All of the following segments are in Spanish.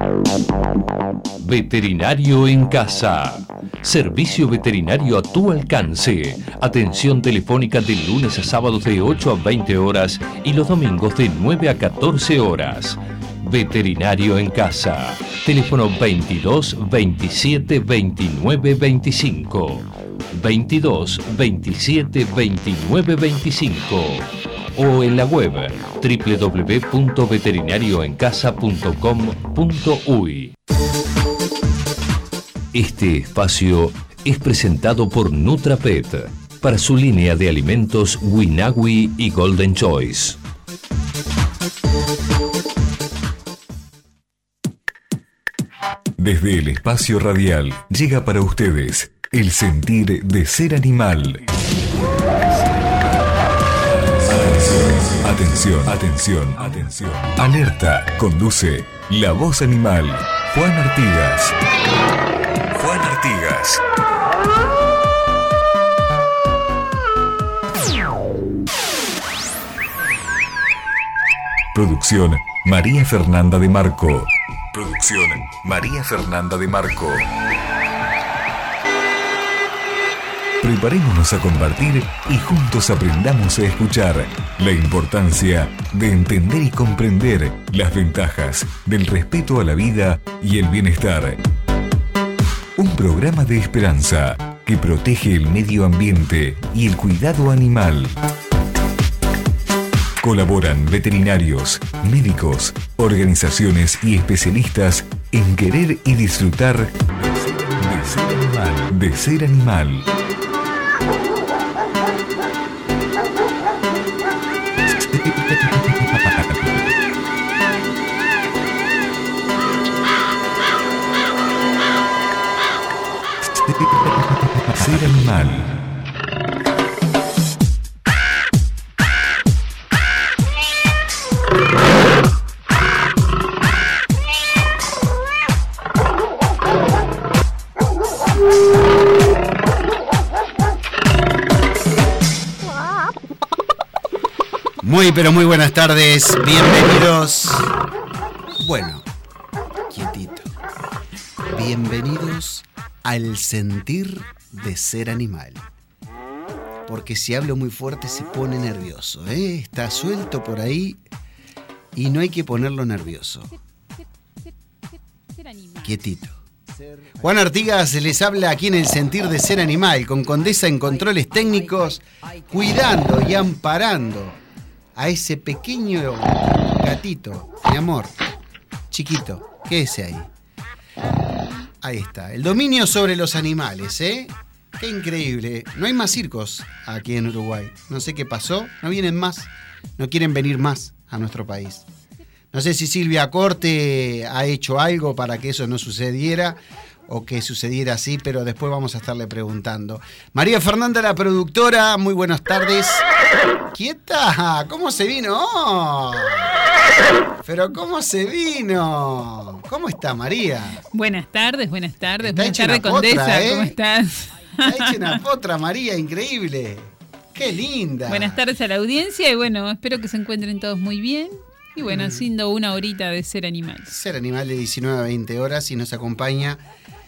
Veterinario en casa. Servicio veterinario a tu alcance. Atención telefónica de lunes a sábados de 8 a 20 horas y los domingos de 9 a 14 horas. Veterinario en casa. Teléfono 22 27 29 25. 22 27 29 25. O en la web www.veterinarioencasa.com.uy. Este espacio es presentado por NutraPet para su línea de alimentos Winagui y Golden Choice. Desde el espacio radial llega para ustedes el sentir de ser animal. Atención, atención, atención. Alerta, conduce La Voz Animal, Juan Artigas. Juan Artigas. Producción María Fernanda de Marco. Producción María Fernanda de Marco. Preparémonos a compartir y juntos aprendamos a escuchar la importancia de entender y comprender las ventajas del respeto a la vida y el bienestar. Un programa de esperanza que protege el medio ambiente y el cuidado animal. Colaboran veterinarios, médicos, organizaciones y especialistas en querer y disfrutar de ser animal. Ser animal. Muy pero muy buenas tardes, bienvenidos. Bueno, quietito. Bienvenidos al sentir de ser animal. Porque si hablo muy fuerte se pone nervioso, ¿eh? Está suelto por ahí y no hay que ponerlo nervioso. Quietito. Juan Artigas les habla aquí en el sentir de ser animal, con Condesa en controles técnicos, cuidando y amparando a ese pequeño gatito, mi amor, chiquito, quédese ahí. Ahí está, el dominio sobre los animales, ¿eh? Qué increíble. No hay más circos aquí en Uruguay. No sé qué pasó, no vienen más, no quieren venir más a nuestro país. No sé si Silvia Corte ha hecho algo para que eso no sucediera o que sucediera así, pero después vamos a estarle preguntando. María Fernanda, la productora, muy buenas tardes. ¡Quieta! ¿Cómo se vino? ¡Oh! Pero ¿cómo se vino? ¿Cómo está María? Buenas tardes. Buenas tardes, Condesa, potra, ¿cómo estás? Está hecha una potra, María, increíble. ¡Qué linda! Buenas tardes a la audiencia y bueno, espero que se encuentren todos muy bien. Y bueno, haciendo una horita de Ser Animal. Ser Animal de 19 a 20 horas y nos acompaña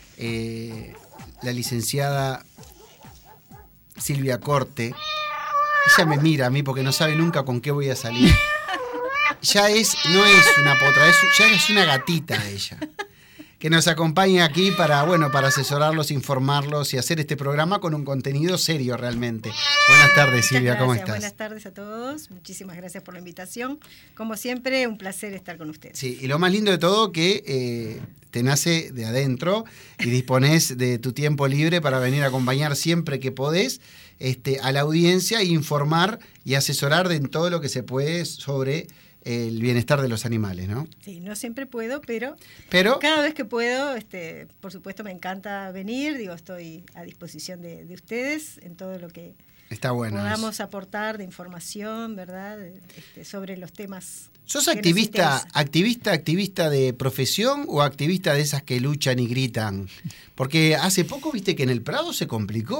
la licenciada Silvia Corte. Ella me mira a mí porque no sabe nunca con qué voy a salir. No es una potra, ya es una gatita ella. Que nos acompaña aquí para asesorarlos, informarlos y hacer este programa con un contenido serio realmente. Buenas tardes, Silvia, ¿cómo estás? Buenas tardes a todos, muchísimas gracias por la invitación. Como siempre, un placer estar con ustedes. Sí, y lo más lindo de todo que te nace de adentro y disponés de tu tiempo libre para venir a acompañar siempre que podés a la audiencia e informar y asesorar en todo lo que se puede sobre el bienestar de los animales, ¿no? Sí, no siempre puedo, pero cada vez que puedo, por supuesto me encanta venir, estoy a disposición de ustedes en todo lo que está bueno podamos aportar de información, ¿verdad? Sobre los temas. ¿Sos activista de profesión o activista de esas que luchan y gritan? Porque hace poco viste que en el Prado se complicó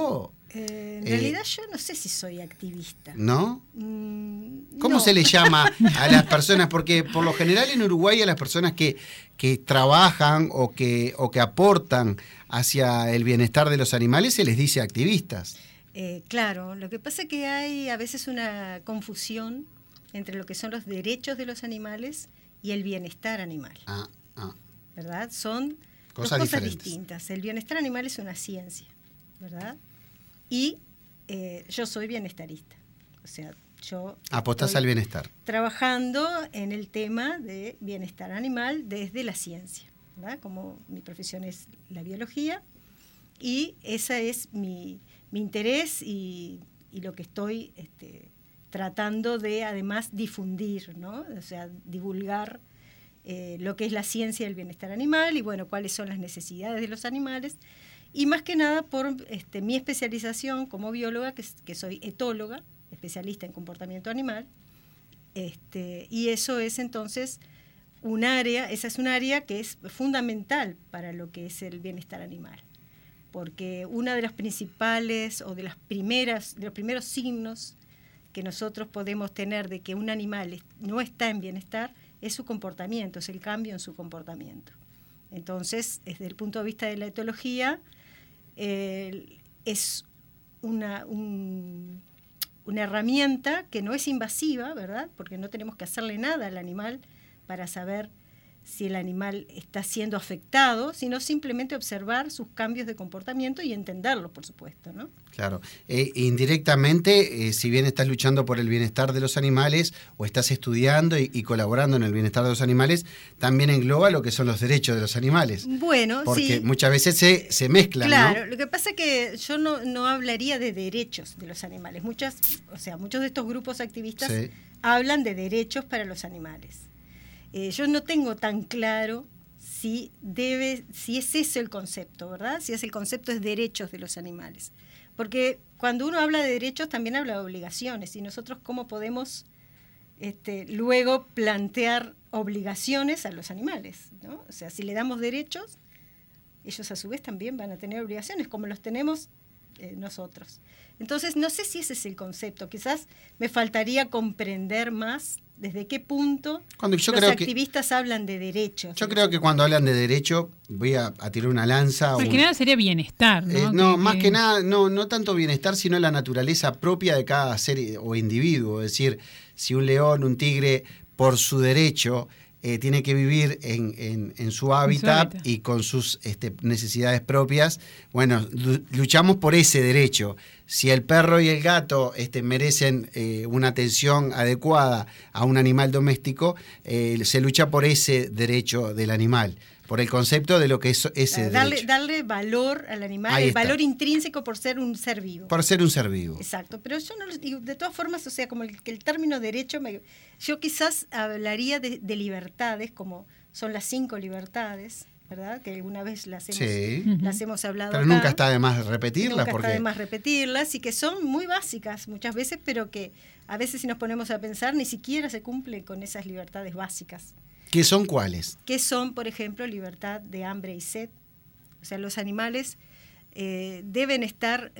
En realidad yo no sé si soy activista. ¿No? ¿Cómo se le llama a las personas? Porque por lo general en Uruguay a las personas que trabajan o que aportan hacia el bienestar de los animales se les dice activistas. Claro, lo que pasa es que hay a veces una confusión entre lo que son los derechos de los animales y el bienestar animal. ¿Verdad? Son dos cosas distintas. El bienestar animal es una ciencia, ¿verdad? Y yo soy bienestarista. O sea, yo apostás al bienestar. Trabajando en el tema de bienestar animal desde la ciencia, ¿verdad? Como mi profesión es la biología, y ese es mi interés y lo que estoy tratando de además difundir, ¿no? O sea, divulgar lo que es la ciencia del bienestar animal y bueno, cuáles son las necesidades de los animales. Y más que nada por mi especialización como bióloga, que soy etóloga, especialista en comportamiento animal, y eso es entonces esa es un área que es fundamental para lo que es el bienestar animal. Porque una de las principales o de los primeros signos que nosotros podemos tener de que un animal no está en bienestar es su comportamiento, es el cambio en su comportamiento. Entonces, desde el punto de vista de la etología, es una herramienta que no es invasiva, ¿verdad? Porque no tenemos que hacerle nada al animal para saber si el animal está siendo afectado, sino simplemente observar sus cambios de comportamiento y entenderlos, por supuesto, ¿no? Claro. Indirectamente, si bien estás luchando por el bienestar de los animales o estás estudiando y colaborando en el bienestar de los animales, también engloba lo que son los derechos de los animales. Bueno, porque sí. Muchas veces se mezclan, claro, ¿no? Lo que pasa es que yo no hablaría de derechos de los animales. Muchos de estos grupos activistas hablan de derechos para los animales. Yo no tengo tan claro si es ese el concepto, ¿verdad? Si es el concepto es derechos de los animales. Porque cuando uno habla de derechos también habla de obligaciones. Y nosotros cómo podemos luego plantear obligaciones a los animales, ¿no? O sea, si le damos derechos, ellos a su vez también van a tener obligaciones, como los tenemos nosotros. Entonces, no sé si ese es el concepto. Quizás me faltaría comprender más desde qué punto los activistas hablan de derechos. Yo creo que cuando hablan de derecho, voy a tirar una lanza. Más que nada sería bienestar, ¿no? Más que nada, no tanto bienestar, sino la naturaleza propia de cada ser o individuo. Es decir, si un león, un tigre, por su derecho, tiene que vivir en su hábitat y con sus necesidades propias, bueno, luchamos por ese derecho. Si el perro y el gato merecen una atención adecuada a un animal doméstico, se lucha por ese derecho del animal, por el concepto de lo que es ese derecho. Darle valor al animal, el valor intrínseco por ser un ser vivo. Por ser un ser vivo. Exacto, pero yo no digo, de todas formas, o sea, como el término derecho, yo quizás hablaría de libertades, como son las 5 libertades, ¿verdad? Que alguna vez las hemos hablado pero acá. Nunca está de más repetirlas. Está de más repetirlas, y que son muy básicas muchas veces, pero que a veces si nos ponemos a pensar ni siquiera se cumplen con esas libertades básicas. ¿Qué son cuáles? Que son, por ejemplo, libertad de hambre y sed. O sea, los animales deben estar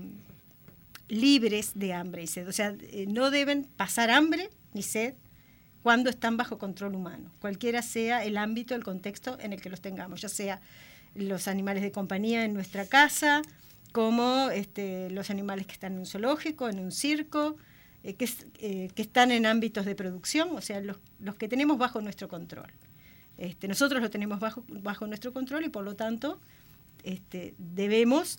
libres de hambre y sed. O sea, no deben pasar hambre ni sed cuando están bajo control humano, cualquiera sea el ámbito, el contexto en el que los tengamos, ya sea los animales de compañía en nuestra casa, como los animales que están en un zoológico, en un circo, que están en ámbitos de producción, o sea, los que tenemos bajo nuestro control. Nosotros lo tenemos bajo nuestro control y por lo tanto debemos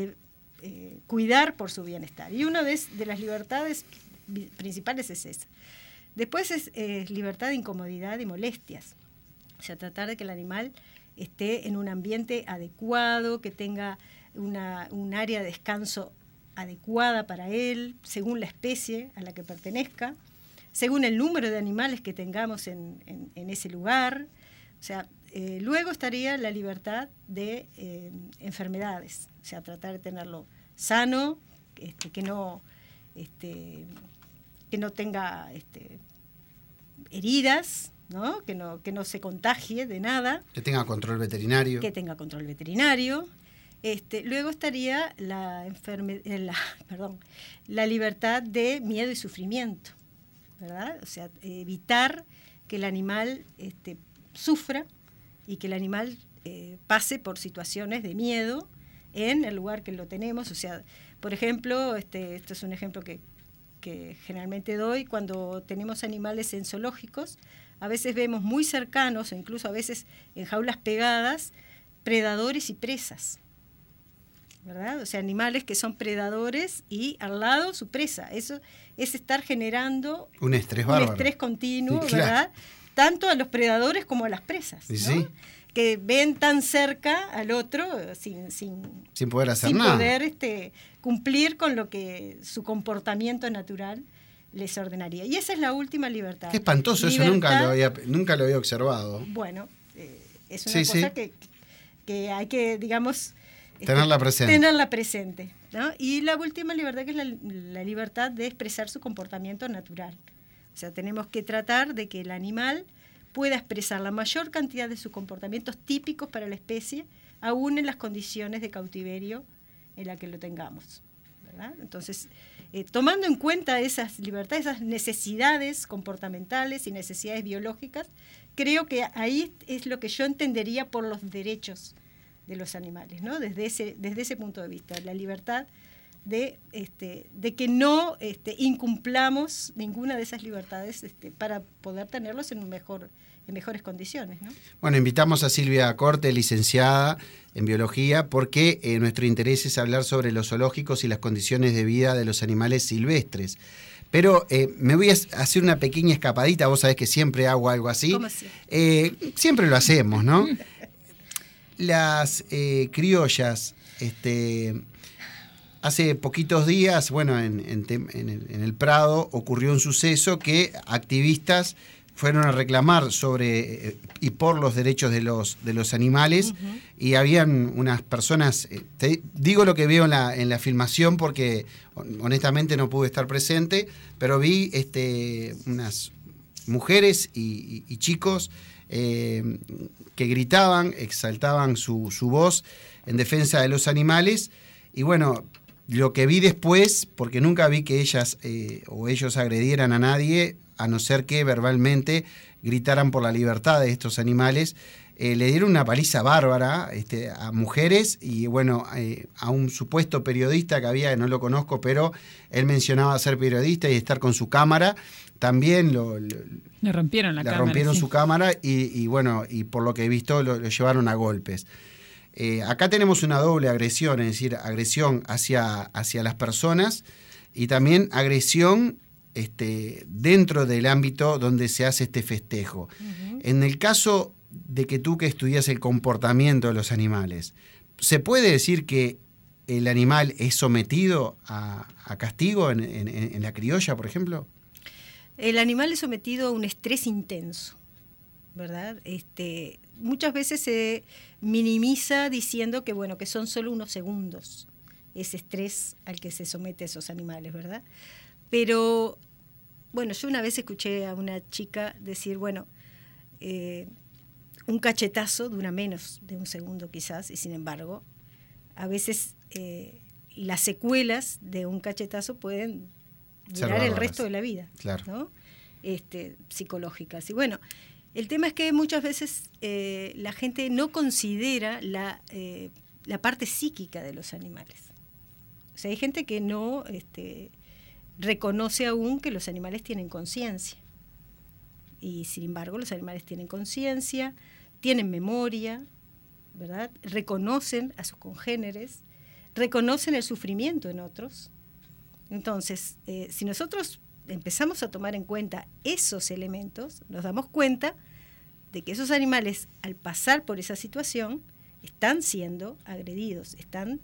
cuidar por su bienestar. Y una de las libertades principales es esa. Después es libertad de incomodidad y molestias. O sea, tratar de que el animal esté en un ambiente adecuado, que tenga un área de descanso adecuada para él, según la especie a la que pertenezca, según el número de animales que tengamos en ese lugar. O sea, luego estaría la libertad de enfermedades. O sea, tratar de tenerlo sano, que no tenga heridas, ¿no? Que no se contagie de nada. Que tenga control veterinario. Luego estaría la libertad de miedo y sufrimiento, ¿verdad? O sea, evitar que el animal sufra y que el animal pase por situaciones de miedo en el lugar que lo tenemos. O sea, por ejemplo, esto es un ejemplo que generalmente doy, cuando tenemos animales en zoológicos, a veces vemos muy cercanos, o incluso a veces en jaulas pegadas, predadores y presas, ¿verdad? O sea, animales que son predadores y al lado su presa. Eso es estar generando un estrés bárbaro. Un estrés continuo, Sí, claro. ¿verdad? Tanto a los predadores como a las presas, ¿no? Sí. Que ven tan cerca al otro sin poder hacer sin nada. poder cumplir con lo que su comportamiento natural les ordenaría. Y esa es la última libertad. Qué espantoso, eso nunca lo había observado. Bueno, es una cosa que hay que, digamos, tenerla presente, ¿no? Y la última libertad, que es la libertad de expresar su comportamiento natural. O sea, tenemos que tratar de que el animal pueda expresar la mayor cantidad de sus comportamientos típicos para la especie, aún en las condiciones de cautiverio en la que lo tengamos, ¿verdad? Entonces, tomando en cuenta esas libertades, esas necesidades comportamentales y necesidades biológicas, creo que ahí es lo que yo entendería por los derechos de los animales, ¿no? Desde ese punto de vista, la libertad de que no incumplamos ninguna de esas libertades para poder tenerlos en mejores condiciones, ¿no? Bueno, invitamos a Silvia Corte, licenciada en biología, porque nuestro interés es hablar sobre los zoológicos y las condiciones de vida de los animales silvestres. Pero me voy a hacer una pequeña escapadita, vos sabés que siempre hago algo así. ¿Cómo así? Siempre lo hacemos, ¿no? Las criollas, hace poquitos días, bueno, en el Prado ocurrió un suceso que activistas fueron a reclamar sobre y por los derechos de los animales. Uh-huh. Y habían unas personas, te digo lo que veo en la filmación porque honestamente no pude estar presente, pero vi unas mujeres y chicos que gritaban, exaltaban su voz en defensa de los animales. Y bueno, lo que vi después, porque nunca vi que ellas o ellos agredieran a nadie, a no ser que verbalmente gritaran por la libertad de estos animales, le dieron una paliza bárbara a mujeres y bueno, a un supuesto periodista que había, que no lo conozco, pero él mencionaba ser periodista y estar con su cámara. También le rompieron la cámara. Rompieron sí. su cámara y bueno, y por lo que he visto lo llevaron a golpes. Acá tenemos una doble agresión, es decir, agresión hacia las personas y también agresión dentro del ámbito donde se hace este festejo. Uh-huh. En el caso de que tú que estudias el comportamiento de los animales, ¿se puede decir que el animal es sometido a castigo en la criolla, por ejemplo? El animal es sometido a un estrés intenso, ¿verdad? Muchas veces se minimiza diciendo que bueno, que son solo unos segundos ese estrés al que se somete esos animales, ¿verdad? Pero bueno, yo una vez escuché a una chica decir, bueno, un cachetazo dura menos de un segundo quizás, y sin embargo, a veces las secuelas de un cachetazo pueden durar el resto de la vida, claro, ¿no? Psicológicas. Y bueno, el tema es que muchas veces la gente no considera la parte psíquica de los animales. O sea, hay gente que no reconoce aún que los animales tienen conciencia. Y sin embargo, los animales tienen conciencia, tienen memoria, ¿verdad? Reconocen a sus congéneres, reconocen el sufrimiento en otros. Entonces, si nosotros empezamos a tomar en cuenta esos elementos, nos damos cuenta de que esos animales, al pasar por esa situación, están siendo agredidos, están,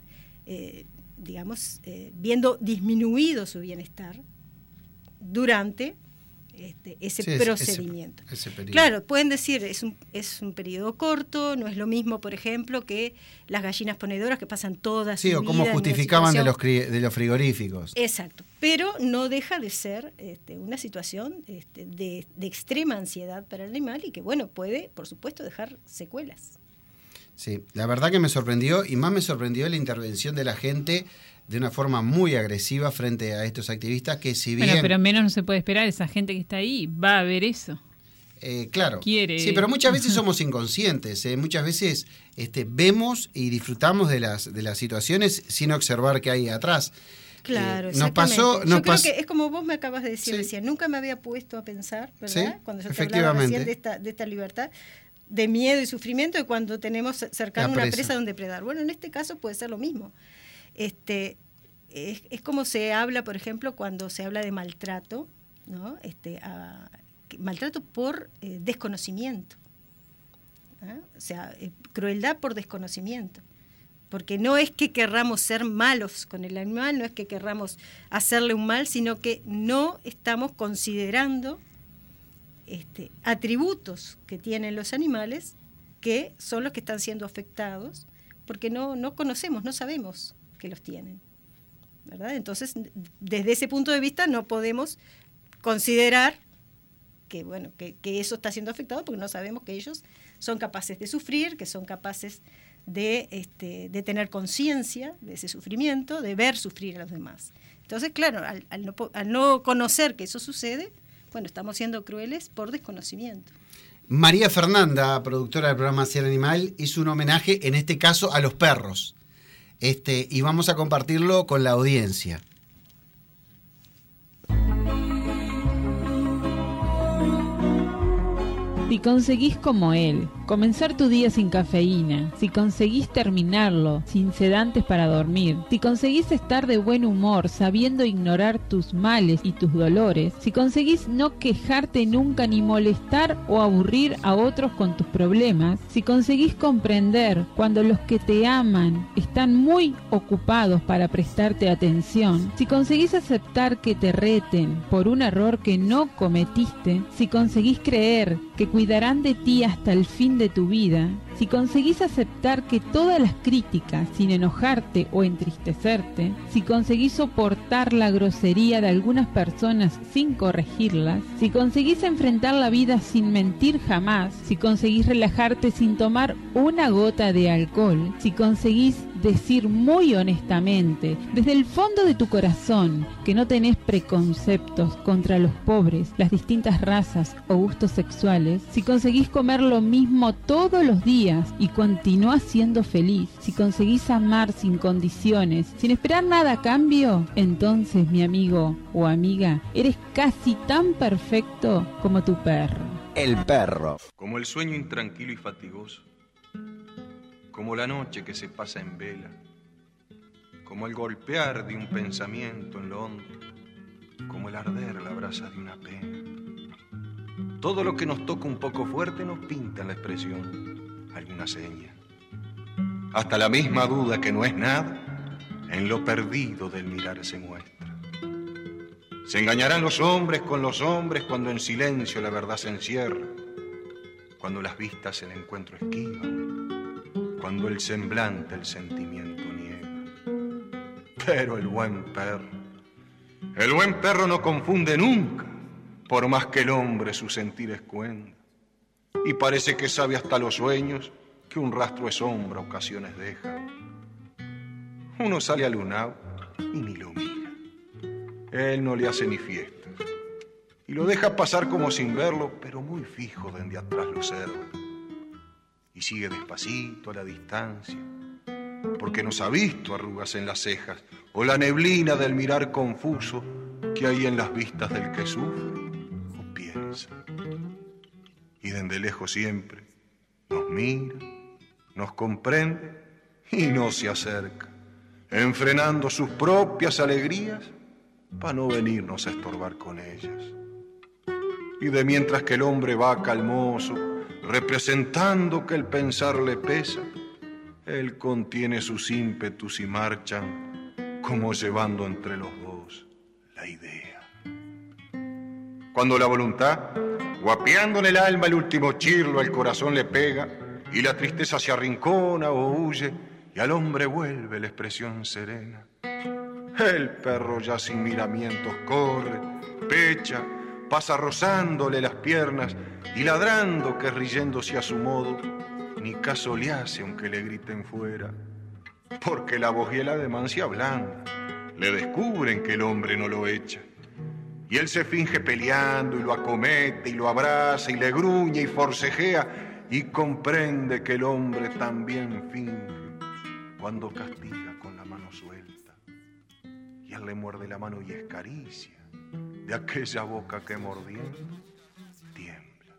viendo disminuido su bienestar durante ese procedimiento. Ese periodo. Claro, pueden decir, es un periodo corto, no es lo mismo, por ejemplo, que las gallinas ponedoras que pasan toda su vida. Sí, o como justificaban de los frigoríficos. Exacto, pero no deja de ser una situación de extrema ansiedad para el animal y que, bueno, puede, por supuesto, dejar secuelas. Sí, la verdad que me sorprendió, y más me sorprendió la intervención de la gente de una forma muy agresiva frente a estos activistas que, si bien... Bueno, pero menos no se puede esperar, esa gente que está ahí va a ver eso. Claro. Quiere. Sí, pero muchas veces somos inconscientes, muchas veces vemos y disfrutamos de las situaciones sin observar qué hay atrás. Claro, nos pasó, Yo creo que es como vos me acabas de decir, Sí. decía, nunca me había puesto a pensar, ¿verdad? Sí, Cuando yo te hablaba efectivamente. recién de esta libertad, de miedo y sufrimiento, y cuando tenemos cercano una presa donde predar. Bueno, en este caso puede ser lo mismo. Es como se habla, por ejemplo, cuando se habla de maltrato, ¿no? Maltrato por desconocimiento. ¿Ah? O sea, crueldad por desconocimiento. Porque no es que querramos ser malos con el animal, no es que querramos hacerle un mal, sino que no estamos considerando atributos que tienen los animales que son los que están siendo afectados, porque no conocemos, no sabemos que los tienen, ¿verdad? Entonces, desde ese punto de vista no podemos considerar que, bueno, que eso está siendo afectado, porque no sabemos que ellos son capaces de sufrir, que son capaces de tener conciencia de ese sufrimiento, de ver sufrir a los demás. Entonces, claro, al no conocer que eso sucede, bueno, estamos siendo crueles por desconocimiento. María Fernanda, productora del programa Ser Animal, hizo un homenaje, en este caso, a los perros. Y vamos a compartirlo con la audiencia. Si conseguís como él, comenzar tu día sin cafeína, si conseguís terminarlo sin sedantes para dormir, si conseguís estar de buen humor sabiendo ignorar tus males y tus dolores, si conseguís no quejarte nunca ni molestar o aburrir a otros con tus problemas, si conseguís comprender cuando los que te aman están muy ocupados para prestarte atención, si conseguís aceptar que te reten por un error que no cometiste, si conseguís creer que cuidarán de ti hasta el fin de tu vida, si conseguís aceptar que todas las críticas sin enojarte o entristecerte, si conseguís soportar la grosería de algunas personas sin corregirlas, si conseguís enfrentar la vida sin mentir jamás, si conseguís relajarte sin tomar una gota de alcohol, si conseguís decir muy honestamente, desde el fondo de tu corazón, que no tenés preconceptos contra los pobres, las distintas razas o gustos sexuales, si conseguís comer lo mismo todos los días y continuás siendo feliz, si conseguís amar sin condiciones, sin esperar nada a cambio, entonces, mi amigo o amiga, eres casi tan perfecto como tu perro. El perro. Como el sueño intranquilo y fatigoso, como la noche que se pasa en vela, como el golpear de un pensamiento en lo hondo, como el arder la brasa de una pena. Todo lo que nos toca un poco fuerte nos pinta en la expresión alguna seña. Hasta la misma duda que no es nada, en lo perdido del mirar se muestra. Se engañarán los hombres con los hombres cuando en silencio la verdad se encierra, cuando las vistas el encuentro esquivan, cuando el semblante el sentimiento niega. Pero el buen perro no confunde nunca, por más que el hombre sus sentires cuenta, y parece que sabe hasta los sueños que un rastro de sombra ocasiones deja. Uno sale al lunao y ni lo mira, él no le hace ni fiestas, y lo deja pasar como sin verlo, pero muy fijo desde atrás lo observa. Y sigue despacito a la distancia, porque nos ha visto arrugas en las cejas o la neblina del mirar confuso que hay en las vistas del que sufre o piensa. Y desde lejos siempre nos mira, nos comprende y no se acerca, enfrenando sus propias alegrías para no venirnos a estorbar con ellas. Y de mientras que el hombre va calmoso, representando que el pensar le pesa, él contiene sus ímpetus y marchan como llevando entre los dos la idea. Cuando la voluntad, guapeando en el alma el último chirlo al corazón le pega y la tristeza se arrincona o huye y al hombre vuelve la expresión serena, el perro ya sin miramientos corre, pecha, pasa rozándole las piernas y ladrando que riéndose a su modo ni caso le hace aunque le griten fuera, porque la voz y el ademán se ablandan, le descubren que el hombre no lo echa. Y él se finge peleando y lo acomete y lo abraza y le gruñe y forcejea y comprende que el hombre también finge cuando castiga con la mano suelta. Y él le muerde la mano y escaricia de aquella boca que mordiendo tiembla.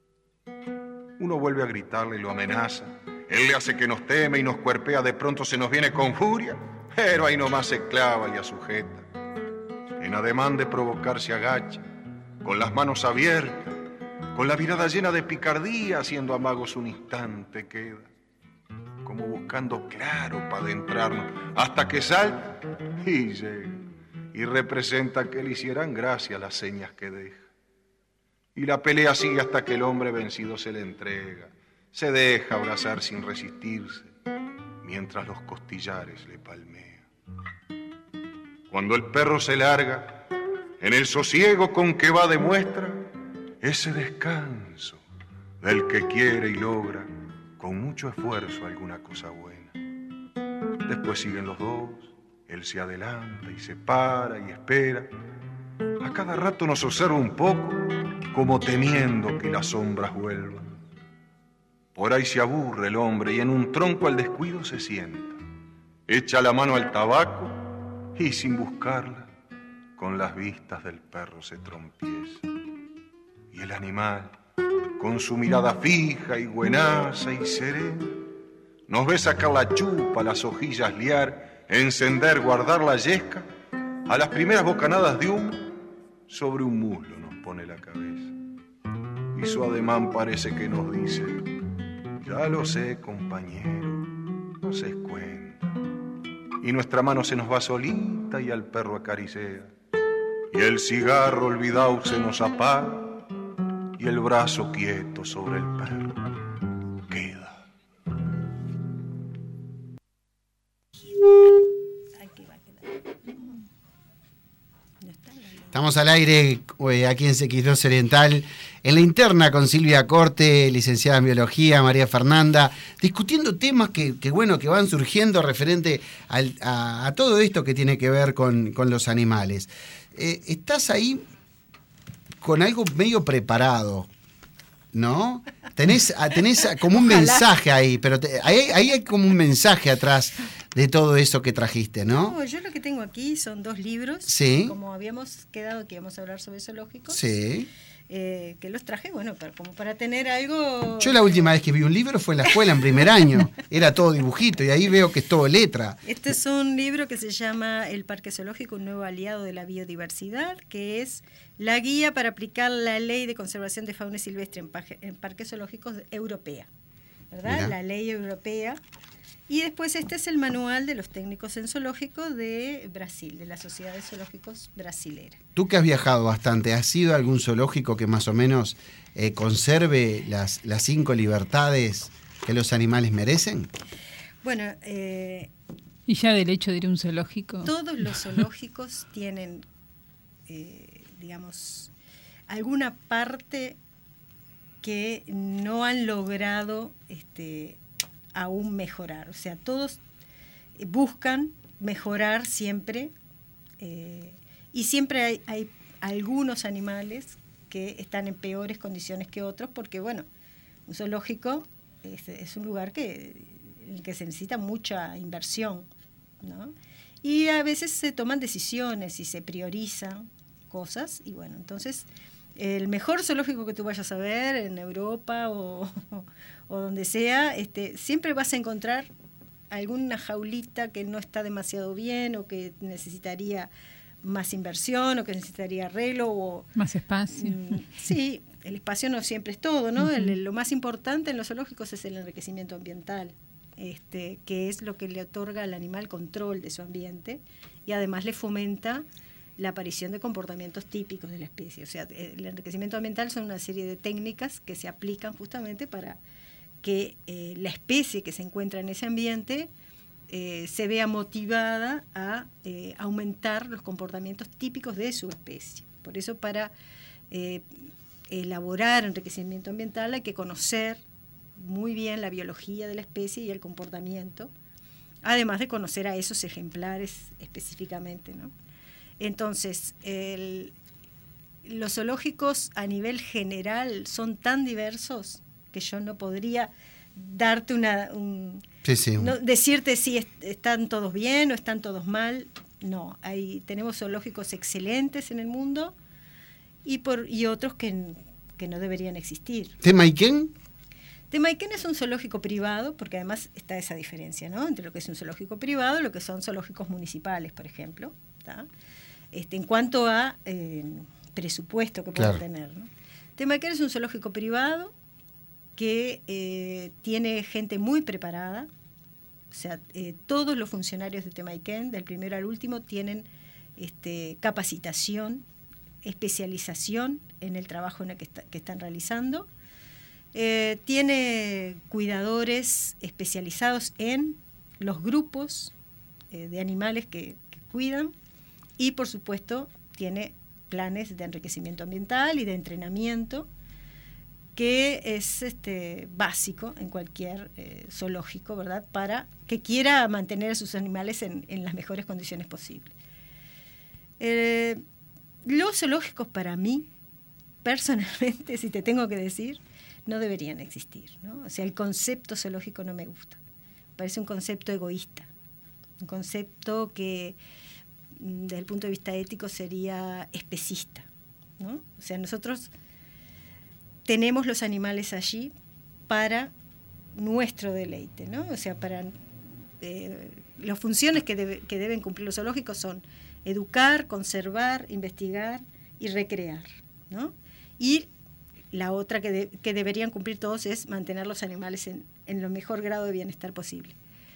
Uno vuelve a gritarle y lo amenaza. Él le hace que nos teme y nos cuerpea, de pronto se nos viene con furia, pero ahí nomás se clava y la sujeta. En ademán de provocar se agacha, con las manos abiertas, con la mirada llena de picardía, haciendo amagos un instante queda, como buscando claro para adentrarnos, hasta que salta y llega, y representa que le hicieran gracia las señas que deja. Y la pelea sigue hasta que el hombre vencido se le entrega, se deja abrazar sin resistirse, mientras los costillares le palmean. Cuando el perro se larga, en el sosiego con que va demuestra ese descanso del que quiere y logra con mucho esfuerzo alguna cosa buena. Después siguen los dos, él se adelanta y se para y espera. A cada rato nos observa un poco, como temiendo que las sombras vuelvan. Por ahí se aburre el hombre y en un tronco al descuido se sienta. Echa la mano al tabaco y sin buscarla, con las vistas del perro se trompieza. Y el animal, con su mirada fija y buenaza y serena, nos ve sacar la chupa, las hojillas liar, encender, guardar la yesca. A las primeras bocanadas de humo, sobre un muslo nos pone la cabeza. Y su ademán parece que nos dice: ya lo sé, compañero, no se cuenta. Y nuestra mano se nos va solita y al perro acaricea. Y el cigarro olvidado se nos apaga y el brazo quieto sobre el perro queda. Estamos al aire aquí en CX2 Oriental, en la interna con Silvia Corte, licenciada en Biología, María Fernanda, discutiendo temas que van surgiendo referente a todo esto que tiene que ver con los animales. Estás ahí con algo medio preparado, ¿no? Tenés como un mensaje ahí, pero ahí hay como un mensaje atrás de todo eso que trajiste, ¿no? No, yo lo que tengo aquí son 2 libros. Sí. Como habíamos quedado que íbamos a hablar sobre zoológicos. Sí. Que los traje, bueno, como para tener algo... Yo la última vez que vi un libro fue en la escuela, en primer año. Era todo dibujito y ahí veo que es todo letra. Este es un libro que se llama El Parque Zoológico, un nuevo aliado de la biodiversidad, que es la guía para aplicar la ley de conservación de fauna silvestre en parques zoológicos europea, ¿verdad? Mirá. La ley europea. Y después este es el manual de los técnicos en zoológico de Brasil, de la Sociedad de Zoológicos Brasilera. Tú que has viajado bastante, ¿has ido a algún zoológico que más o menos conserve las 5 libertades que los animales merecen? Bueno, y ya del hecho de ir a un zoológico. Todos los zoológicos tienen, digamos, alguna parte que no han logrado aún mejorar. O sea, todos buscan mejorar siempre y siempre hay algunos animales que están en peores condiciones que otros porque, bueno, un zoológico es un lugar en el que se necesita mucha inversión, ¿no? Y a veces se toman decisiones y se priorizan cosas y, bueno, entonces el mejor zoológico que tú vayas a ver en Europa o donde sea, siempre vas a encontrar alguna jaulita que no está demasiado bien o que necesitaría más inversión o que necesitaría arreglo o más espacio. Sí, el espacio no siempre es todo, ¿no? Uh-huh. Lo más importante en los zoológicos es el enriquecimiento ambiental, que es lo que le otorga al animal control de su ambiente y además le fomenta la aparición de comportamientos típicos de la especie. O sea, el enriquecimiento ambiental son una serie de técnicas que se aplican justamente para que la especie que se encuentra en ese ambiente se vea motivada a aumentar los comportamientos típicos de su especie. Por eso, para elaborar enriquecimiento ambiental hay que conocer muy bien la biología de la especie y el comportamiento, además de conocer a esos ejemplares específicamente, ¿no? Entonces, los zoológicos a nivel general son tan diversos que yo no podría darte decirte si están todos bien o están todos mal. No, tenemos zoológicos excelentes en el mundo y otros que no deberían existir. ¿Temayquén? Temayquén es un zoológico privado, porque además está esa diferencia, ¿no?, entre lo que es un zoológico privado y lo que son zoológicos municipales, por ejemplo, ¿tá? En cuanto a presupuesto que pueda tener, ¿no? Temayquén es un zoológico privado que tiene gente muy preparada. O sea, todos los funcionarios de Temayquén, del primero al último, tienen capacitación, especialización en el trabajo en el que están realizando. Tiene cuidadores especializados en los grupos de animales que cuidan y, por supuesto, tiene planes de enriquecimiento ambiental y de entrenamiento, que es básico en cualquier zoológico, ¿verdad?, para que quiera mantener a sus animales en las mejores condiciones posibles. Los zoológicos, para mí, personalmente, si te tengo que decir, no deberían existir, ¿no? O sea, el concepto zoológico no me gusta. Parece un concepto egoísta, un concepto que, desde el punto de vista ético, sería especista, ¿no? O sea, nosotros tenemos los animales allí para nuestro deleite, ¿no? O sea, para las funciones que deben cumplir los zoológicos son educar, conservar, investigar y recrear, ¿no? Y la otra que deberían cumplir todos es mantener los animales en lo mejor grado de bienestar posible.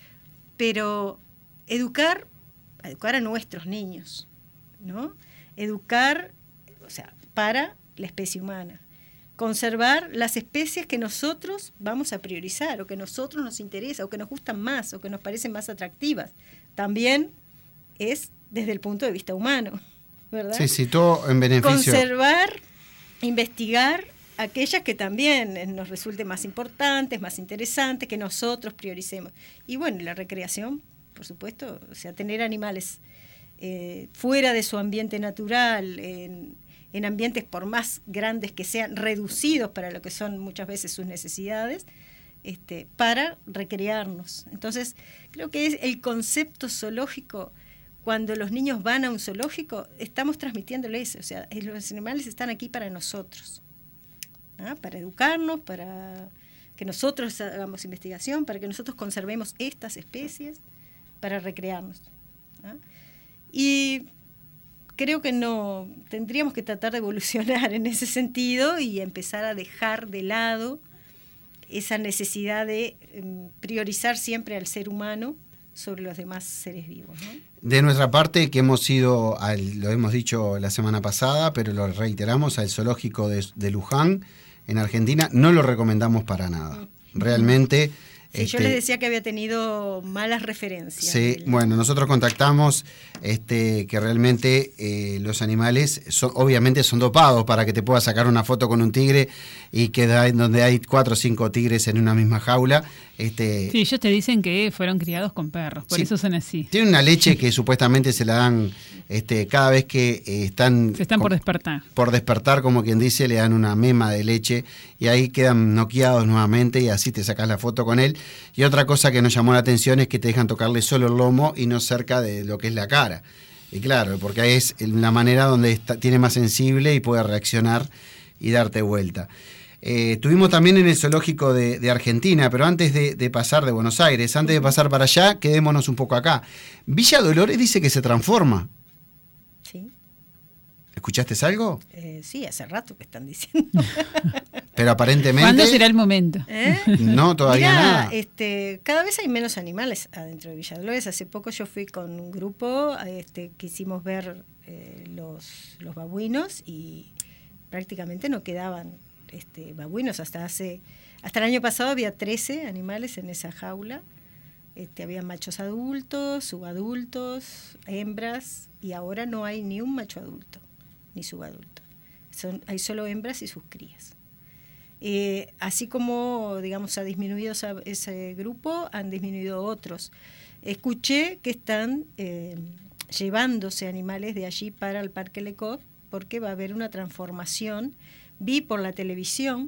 Pero educar a nuestros niños, ¿no? Educar, o sea, para la especie humana. Conservar las especies que nosotros vamos a priorizar, o que a nosotros nos interesa, o que nos gustan más, o que nos parecen más atractivas. También es desde el punto de vista humano, ¿verdad? Sí, todo en beneficio. Conservar, investigar aquellas que también nos resulten más importantes, más interesantes, que nosotros prioricemos. Y bueno, la recreación, por supuesto, o sea, tener animales fuera de su ambiente natural, en ambientes por más grandes que sean, reducidos para lo que son muchas veces sus necesidades, para recrearnos. Entonces, creo que es el concepto zoológico. Cuando los niños van a un zoológico, estamos transmitiéndoles, o sea, los animales están aquí para nosotros, ¿ah? Para educarnos, para que nosotros hagamos investigación, para que nosotros conservemos estas especies, para recrearnos, ¿ah? Y creo que no tendríamos que tratar de evolucionar en ese sentido y empezar a dejar de lado esa necesidad de priorizar siempre al ser humano sobre los demás seres vivos, ¿no? De nuestra parte, que hemos ido, lo hemos dicho la semana pasada, pero lo reiteramos, al zoológico de Luján, en Argentina, no lo recomendamos para nada. Realmente... Sí, yo les decía que había tenido malas referencias. Sí, bueno, nosotros contactamos que realmente los animales obviamente son dopados para que te puedas sacar una foto con un tigre y donde hay 4 o 5 tigres en una misma jaula. Sí, ellos te dicen que fueron criados con perros, por eso son así. Tienen una leche que supuestamente se la dan cada vez que se están por despertar. Por despertar, como quien dice, le dan una mema de leche y ahí quedan noqueados nuevamente y así te sacas la foto con él. Y otra cosa que nos llamó la atención es que te dejan tocarle solo el lomo y no cerca de lo que es la cara. Y claro, porque ahí es la manera donde tiene más sensible y puede reaccionar y darte vuelta. Estuvimos también en el zoológico de Argentina, pero antes de pasar de Buenos Aires, antes de pasar para allá, quedémonos un poco acá. Villa Dolores dice que se transforma. Sí. ¿Escuchaste algo? Sí, hace rato que están diciendo. Pero aparentemente... ¿Cuándo será el momento? No, todavía Mirá, nada. Cada vez hay menos animales adentro de Villa Dolores. Hace poco yo fui con un grupo, quisimos ver los babuinos y prácticamente no quedaban babuinos. Hasta el año pasado había 13 animales en esa jaula. Había machos adultos, subadultos, hembras, y ahora no hay ni un macho adulto ni subadulto. Hay solo hembras y sus crías. Así como, digamos, ha disminuido ese grupo, han disminuido otros. Escuché que están llevándose animales de allí para el Parque Lecoq, porque va a haber una transformación. Vi por la televisión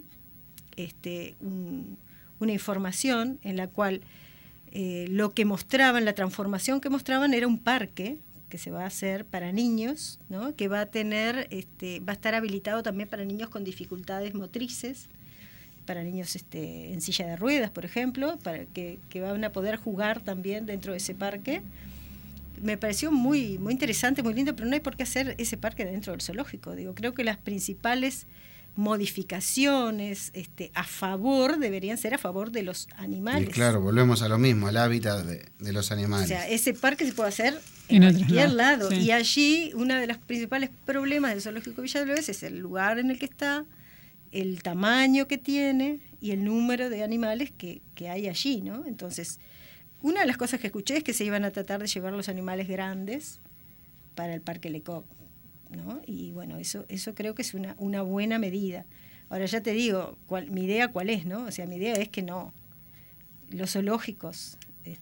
una información en la cual lo que mostraban, la transformación que mostraban era un parque que se va a hacer para niños, ¿no? Que va a tener, va a estar habilitado también para niños con dificultades motrices, para niños en silla de ruedas, por ejemplo, para que van a poder jugar también dentro de ese parque. Me pareció muy, muy interesante, muy lindo, pero no hay por qué hacer ese parque dentro del zoológico. Digo, creo que las principales modificaciones a favor deberían ser a favor de los animales. Y claro, volvemos a lo mismo, al hábitat de los animales. O sea, ese parque se puede hacer en cualquier lado. Sí. Y allí, uno de los principales problemas del zoológico Villa Dolores es el lugar en el que está, el tamaño que tiene y el número de animales que hay allí, ¿no? Entonces, una de las cosas que escuché es que se iban a tratar de llevar los animales grandes para el Parque Lecoq, ¿no? Y bueno, eso creo que es una buena medida. Ahora ya te digo, mi idea cuál es, ¿no? O sea, mi idea es que no, los zoológicos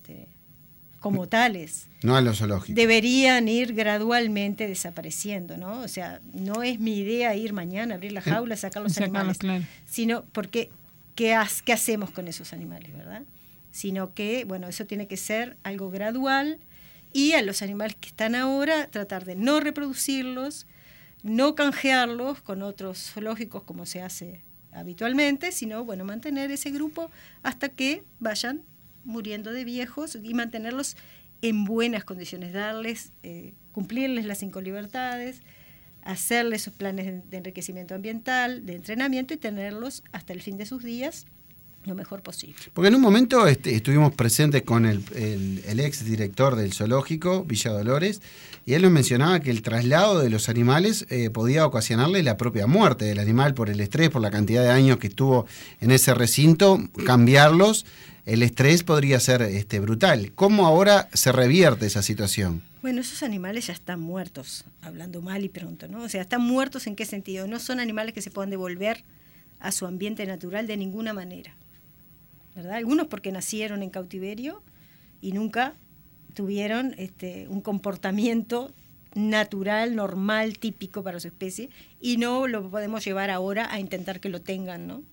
como tales, no a los zoológicos, deberían ir gradualmente desapareciendo, ¿no? O sea, no es mi idea ir mañana, abrir la jaula, sacar los animales, claro, sino porque ¿qué hacemos con esos animales, verdad? Sino que, bueno, eso tiene que ser algo gradual, y a los animales que están ahora tratar de no reproducirlos, no canjearlos con otros zoológicos como se hace habitualmente, sino, bueno, mantener ese grupo hasta que vayan muriendo de viejos y mantenerlos en buenas condiciones, cumplirles las 5 libertades, hacerles sus planes de enriquecimiento ambiental, de entrenamiento, y tenerlos hasta el fin de sus días lo mejor posible. Porque en un momento estuvimos presentes con el ex director del zoológico, Villa Dolores, y él nos mencionaba que el traslado de los animales podía ocasionarle la propia muerte del animal por el estrés, por la cantidad de años que estuvo en ese recinto. Cambiarlos, el estrés podría ser brutal. ¿Cómo ahora se revierte esa situación? Bueno, esos animales ya están muertos, hablando mal y pronto, ¿no? O sea, ¿están muertos en qué sentido? No son animales que se puedan devolver a su ambiente natural de ninguna manera, ¿verdad? Algunos porque nacieron en cautiverio y nunca tuvieron un comportamiento natural, normal, típico para su especie, y no lo podemos llevar ahora a intentar que lo tengan, ¿no?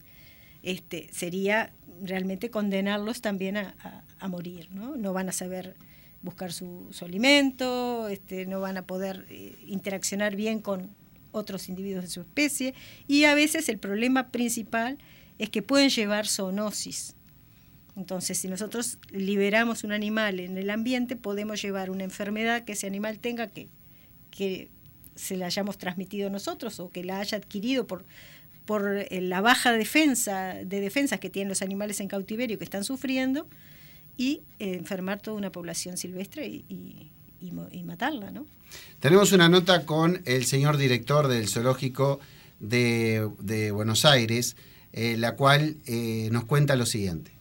Sería realmente condenarlos también a morir, ¿no? No van a saber buscar su alimento, no van a poder interaccionar bien con otros individuos de su especie, y a veces el problema principal es que pueden llevar zoonosis. Entonces, si nosotros liberamos un animal en el ambiente, podemos llevar una enfermedad que ese animal tenga, que se la hayamos transmitido nosotros o que la haya adquirido por la baja defensas que tienen los animales en cautiverio que están sufriendo, y enfermar toda una población silvestre y matarla, ¿no? Tenemos una nota con el señor director del zoológico de Buenos Aires, la cual nos cuenta lo siguiente.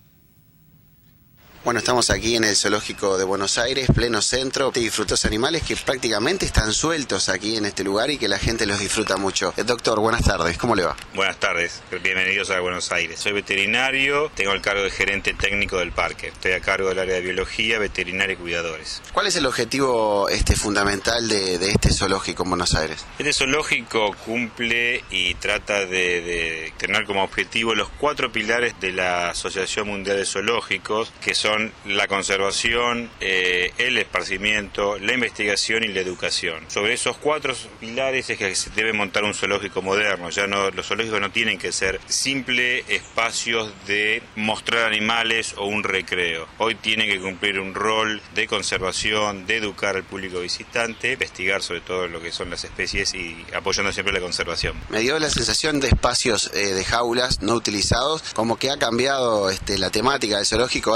Bueno, estamos aquí en el zoológico de Buenos Aires, pleno centro. Disfrutos animales que prácticamente están sueltos aquí en este lugar y que la gente los disfruta mucho. Doctor, buenas tardes, ¿cómo le va? Buenas tardes, bienvenidos a Buenos Aires. Soy veterinario, tengo el cargo de gerente técnico del parque. Estoy a cargo del área de biología, veterinaria y cuidadores. ¿Cuál es el objetivo fundamental de este zoológico en Buenos Aires? Este zoológico cumple y trata de tener como objetivo los 4 pilares de la Asociación Mundial de Zoológicos, que son la conservación, el esparcimiento, la investigación y la educación. Sobre esos 4 pilares es que se debe montar un zoológico moderno. Ya no, los zoológicos no tienen que ser simples espacios de mostrar animales o un recreo. Hoy tienen que cumplir un rol de conservación, de educar al público visitante, investigar sobre todo lo que son las especies y apoyando siempre la conservación. Me dio la sensación de espacios de jaulas no utilizados, como que ha cambiado la temática del zoológico. Ahora los espacios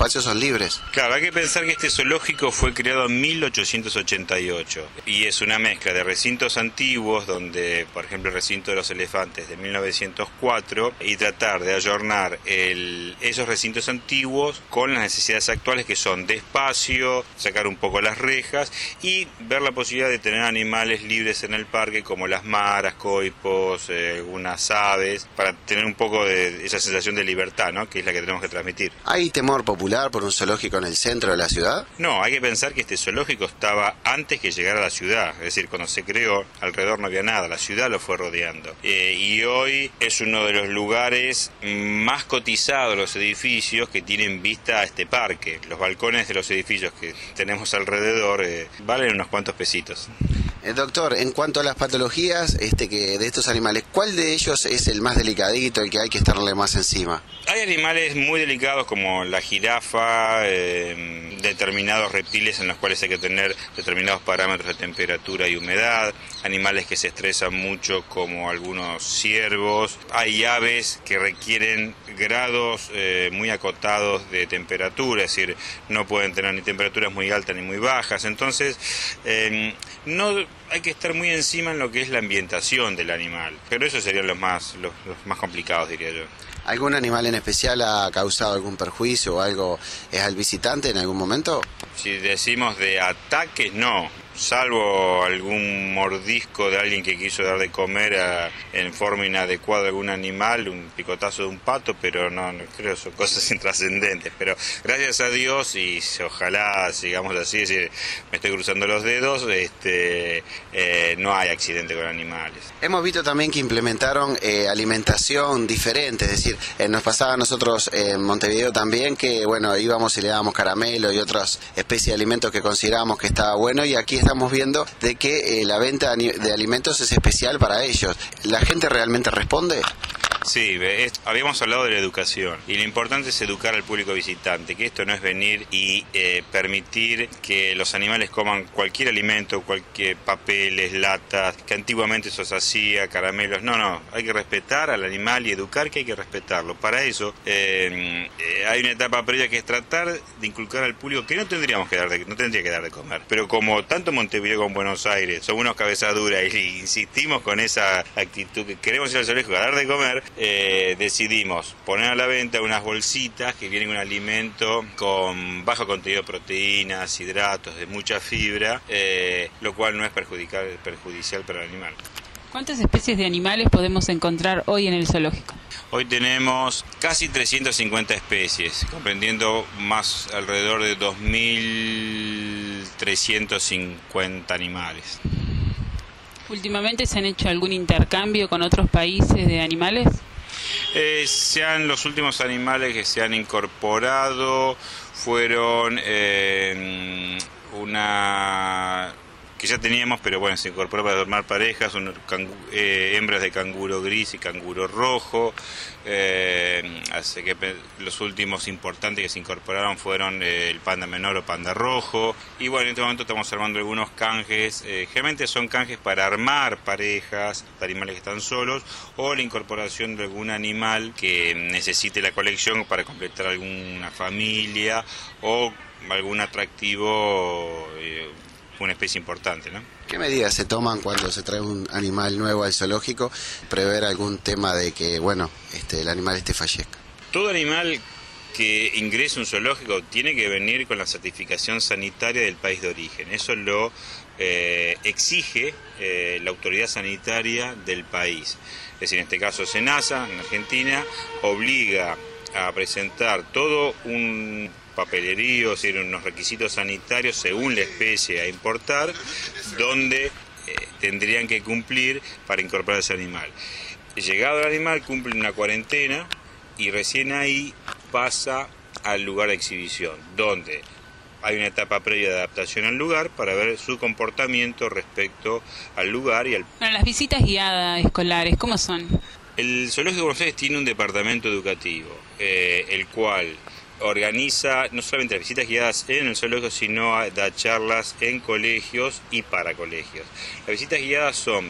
espacios son libres. Claro, hay que pensar que este zoológico fue creado en 1888 y es una mezcla de recintos antiguos, donde, por ejemplo, el recinto de los elefantes de 1904, y tratar de ayornar esos recintos antiguos con las necesidades actuales, que son de espacio, sacar un poco las rejas y ver la posibilidad de tener animales libres en el parque, como las maras, coipos, algunas aves, para tener un poco de esa sensación de libertad, ¿no?, que es la que tenemos que transmitir. ¿Hay temor popular por un zoológico en el centro de la ciudad? No, hay que pensar que este zoológico estaba antes que llegara a la ciudad, es decir, cuando se creó, alrededor no había nada, la ciudad lo fue rodeando. Y hoy es uno de los lugares más cotizados de los edificios que tienen vista a este parque. Los balcones de los edificios que tenemos alrededor valen unos cuantos pesitos. Doctor, en cuanto a las patologías de estos animales, ¿cuál de ellos es el más delicadito, el que hay que estarle más encima? Hay animales muy delicados como la jirafa, determinados reptiles en los cuales hay que tener determinados parámetros de temperatura y humedad, animales que se estresan mucho como algunos ciervos, hay aves que requieren grados muy acotados de temperatura, es decir, no pueden tener ni temperaturas muy altas ni muy bajas, entonces no hay que estar muy encima en lo que es la ambientación del animal, pero esos serían los más complicados, diría yo. ¿Algún animal en especial ha causado algún perjuicio o algo al visitante en algún momento? Si decimos de ataques, no. Salvo algún mordisco de alguien que quiso dar de comer en forma inadecuada a algún animal, un picotazo de un pato, pero no creo que son cosas intrascendentes. Pero gracias a Dios, y ojalá sigamos así, es decir, me estoy cruzando los dedos, no hay accidente con animales. Hemos visto también que implementaron alimentación diferente, es decir, nos pasaba a nosotros en Montevideo también que, bueno, íbamos y le dábamos caramelo y otras especies de alimentos que considerábamos que estaba bueno, y aquí estamos viendo de que la venta de alimentos es especial para ellos. ¿La gente realmente responde? Sí, habíamos hablado de la educación y lo importante es educar al público visitante, que esto no es venir y permitir que los animales coman cualquier alimento, cualquier papeles, latas, que antiguamente eso se hacía, caramelos. No, hay que respetar al animal y educar que hay que respetarlo. Para eso hay una etapa previa que es tratar de inculcar al público que no tendría que dar de comer. Pero como tanto Montevideo como Buenos Aires somos unos cabezas duras y insistimos con esa actitud que queremos ir al zoológico a dar de comer, decidimos poner a la venta unas bolsitas que vienen un alimento con bajo contenido de proteínas, hidratos, de mucha fibra, lo cual no es perjudicial para el animal. ¿Cuántas especies de animales podemos encontrar hoy en el zoológico? Hoy tenemos casi 350 especies, comprendiendo más alrededor de 2.350 animales. ¿Últimamente se han hecho algún intercambio con otros países de animales? Los últimos animales que se han incorporado fueron una que ya teníamos, pero bueno, se incorporó para formar parejas, hembras de canguro gris y canguro rojo. Así que los últimos importantes que se incorporaron fueron el panda menor o panda rojo. Y bueno, en este momento estamos armando algunos canjes. Generalmente son canjes para armar parejas de animales que están solos, o la incorporación de algún animal que necesite la colección para completar alguna familia o algún atractivo, una especie importante, ¿no? ¿Qué medidas se toman cuando se trae un animal nuevo al zoológico? Prever algún tema de que, bueno, el animal fallezca. Todo animal que ingrese a un zoológico tiene que venir con la certificación sanitaria del país de origen. Eso lo exige la autoridad sanitaria del país. Es decir, en este caso SENASA, en Argentina, obliga a presentar todo un papelerío, es decir, unos requisitos sanitarios según la especie a importar, donde tendrían que cumplir para incorporar ese animal. Llegado el animal, cumple una cuarentena y recién ahí pasa al lugar de exhibición, donde hay una etapa previa de adaptación al lugar para ver su comportamiento respecto al lugar y al... Bueno, las visitas guiadas escolares, ¿cómo son? El Zoológico de Buenos Aires tiene un departamento educativo, el cual organiza no solamente las visitas guiadas en el zoológico, sino da charlas en colegios y para colegios. Las visitas guiadas son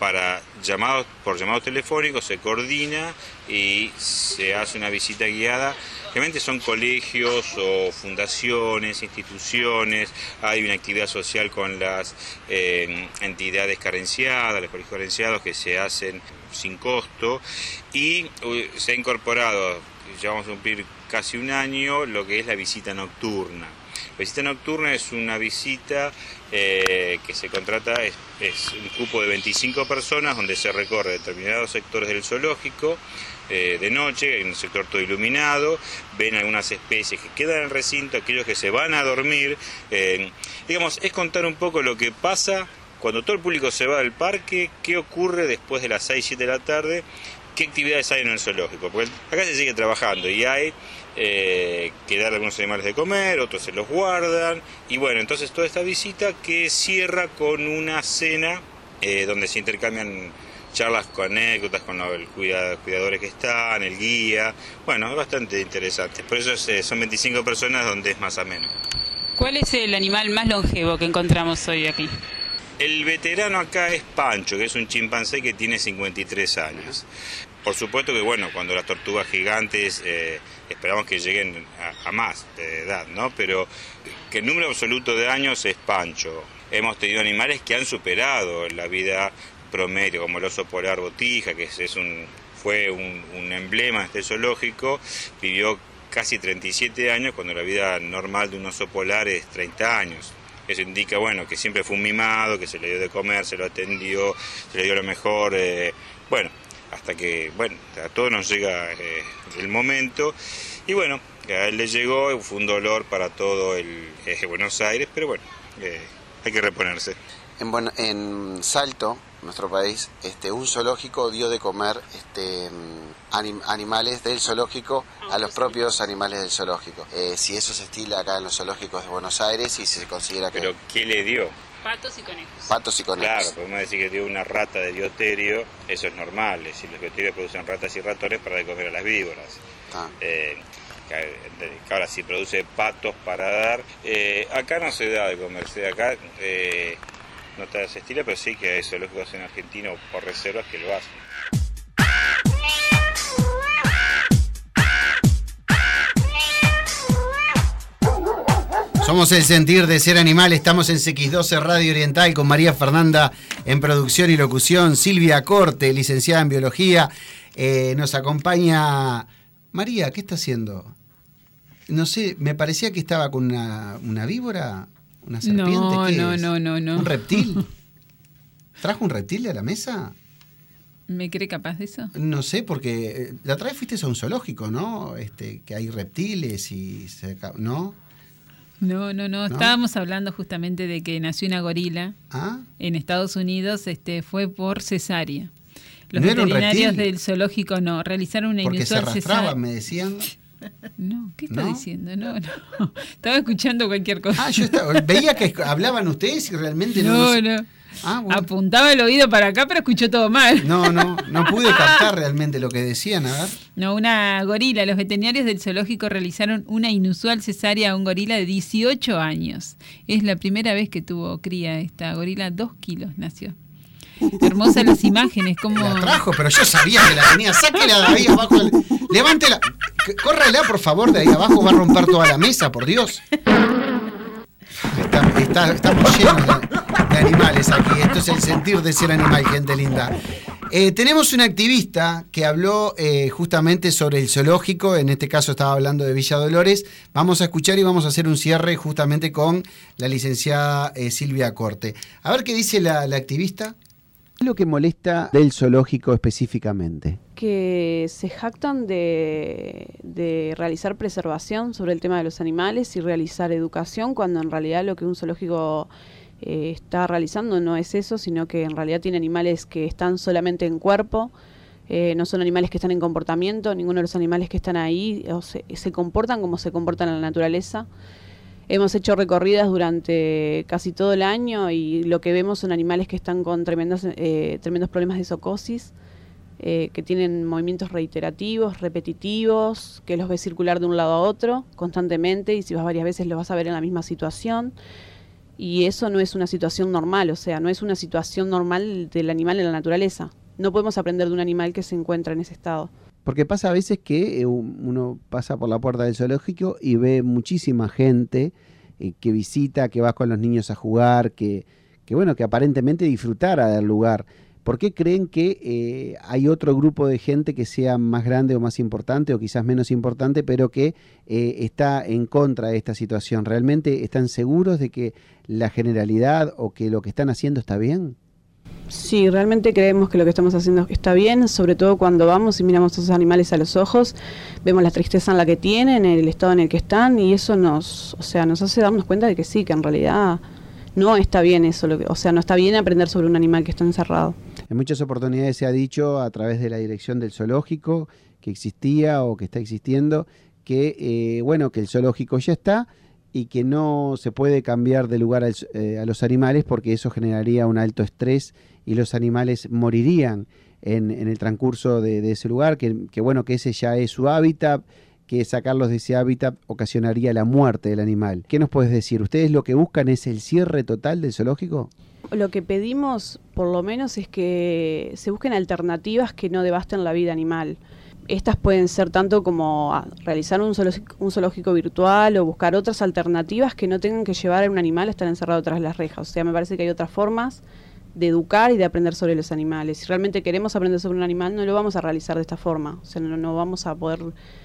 por llamados telefónicos, se coordina y se hace una visita guiada. Realmente son colegios o fundaciones, instituciones, hay una actividad social con las entidades carenciadas, los colegios carenciados que se hacen sin costo, y se ha incorporado, ya vamos a cumplir casi un año, lo que es la visita nocturna. La visita nocturna es una visita que se contrata, es un grupo de 25 personas donde se recorre determinados sectores del zoológico de noche, en un sector todo iluminado, ven algunas especies que quedan en el recinto, aquellos que se van a dormir. Digamos, es contar un poco lo que pasa cuando todo el público se va del parque, qué ocurre después de las 6, 7 de la tarde, qué actividades hay en el zoológico, porque acá se sigue trabajando y hay que darle algunos animales de comer, otros se los guardan, y bueno, entonces toda esta visita que cierra con una cena donde se intercambian charlas con anécdotas, con los cuidadores que están, el guía, bueno, es bastante interesante, por eso son 25 personas donde es más ameno. ¿Cuál es el animal más longevo que encontramos hoy aquí? El veterano acá es Pancho, que es un chimpancé que tiene 53 años. Por supuesto que, bueno, cuando las tortugas gigantes esperamos que lleguen a más de edad, ¿no? Pero que el número absoluto de años es Pancho. Hemos tenido animales que han superado la vida promedio, como el oso polar botija, que fue un emblema de este zoológico, vivió casi 37 años, cuando la vida normal de un oso polar es 30 años. Eso indica, bueno, que siempre fue un mimado, que se le dio de comer, se lo atendió, se le dio lo mejor, bueno, hasta que, bueno, a todos nos llega el momento, y bueno, a él le llegó, fue un dolor para todo el Buenos Aires, pero bueno, hay que reponerse. En Salto, nuestro país, un zoológico dio de comer animales del zoológico a los propios animales del zoológico. Si eso se estila acá en los zoológicos de Buenos Aires y si se considera que... ¿Pero qué le dio? Patos y conejos. Patos y conejos. Claro, podemos decir que dio una rata de bioterio, eso es normal, es decir, los bioterios producen ratas y ratones para de comer a las víboras. Ahora si produce patos para dar, acá no se da de comerse, acá no se estila, pero sí que hay zoológicos en Argentina o por reservas que lo hacen. Somos El Sentir de Ser Animal, estamos en CX12 Radio Oriental con María Fernanda en producción y locución, Silvia Corte, licenciada en biología, nos acompaña. María, ¿qué está haciendo? No sé, me parecía que estaba con una víbora, una serpiente. No. ¿Un reptil? ¿Trajo un reptil a la mesa? ¿Me cree capaz de eso? No sé, porque la otra vez fuiste a un zoológico, ¿no? Que hay reptiles y... ¿no? No. Estábamos hablando justamente de que nació una gorila en Estados Unidos, fue por cesárea. Los veterinarios del zoológico realizaron una inusual cesárea. Porque se arrastraban, me decían. No, ¿qué está diciendo? No. Estaba escuchando cualquier cosa. Yo veía que hablaban ustedes y realmente no. Bueno. Apuntaba el oído para acá, pero escuchó todo mal. No pude captar realmente lo que decían, a ver. No, una gorila. Los veterinarios del zoológico realizaron una inusual cesárea a un gorila de 18 años. Es la primera vez que tuvo cría esta gorila, 2 kilos nació. Hermosas las imágenes, como... La trajo, pero yo sabía que la tenía. Sáquela de ahí abajo. Levántela. Córrela, por favor, de ahí abajo. Va a romper toda la mesa, por Dios. Estamos llenos de animales aquí. Esto es El Sentir de Ser Animal, gente linda. Tenemos una activista que habló justamente sobre el zoológico. En este caso estaba hablando de Villa Dolores. Vamos a escuchar y vamos a hacer un cierre justamente con la licenciada Silvia Corte. A ver qué dice la activista. ¿Qué es lo que molesta del zoológico específicamente? Que se jactan de realizar preservación sobre el tema de los animales y realizar educación, cuando en realidad lo que un zoológico está realizando no es eso, sino que en realidad tiene animales que están solamente en cuerpo, no son animales que están en comportamiento. Ninguno de los animales que están ahí se comportan como se comportan en la naturaleza. Hemos hecho recorridas durante casi todo el año y lo que vemos son animales que están con tremendos problemas de zoocosis, que tienen movimientos reiterativos, repetitivos, que los ves circular de un lado a otro constantemente, y si vas varias veces los vas a ver en la misma situación. Y eso no es una situación normal, o sea, no es una situación normal del animal en la naturaleza. No podemos aprender de un animal que se encuentra en ese estado. Porque pasa a veces que uno pasa por la puerta del zoológico y ve muchísima gente que visita, que va con los niños a jugar, que aparentemente disfrutara del lugar. ¿Por qué creen que hay otro grupo de gente que sea más grande o más importante, o quizás menos importante, pero que está en contra de esta situación? ¿Realmente están seguros de que la generalidad o que lo que están haciendo está bien? Sí, realmente creemos que lo que estamos haciendo está bien, sobre todo cuando vamos y miramos a esos animales a los ojos, vemos la tristeza en la que tienen, el estado en el que están, y eso nos hace darnos cuenta de que sí, que en realidad no está bien eso, no está bien aprender sobre un animal que está encerrado. En muchas oportunidades se ha dicho a través de la dirección del zoológico que existía o que está existiendo que que el zoológico ya está y que no se puede cambiar de lugar a los animales, porque eso generaría un alto estrés y los animales morirían en el transcurso de ese lugar, que ese ya es su hábitat, que sacarlos de ese hábitat ocasionaría la muerte del animal. ¿Qué nos puedes decir? ¿Ustedes lo que buscan es el cierre total del zoológico? Lo que pedimos, por lo menos, es que se busquen alternativas que no devasten la vida animal. Estas pueden ser tanto como realizar un zoológico virtual o buscar otras alternativas que no tengan que llevar a un animal a estar encerrado tras las rejas. O sea, me parece que hay otras formas de educar y de aprender sobre los animales. Si realmente queremos aprender sobre un animal, no lo vamos a realizar de esta forma. O sea, no vamos a poder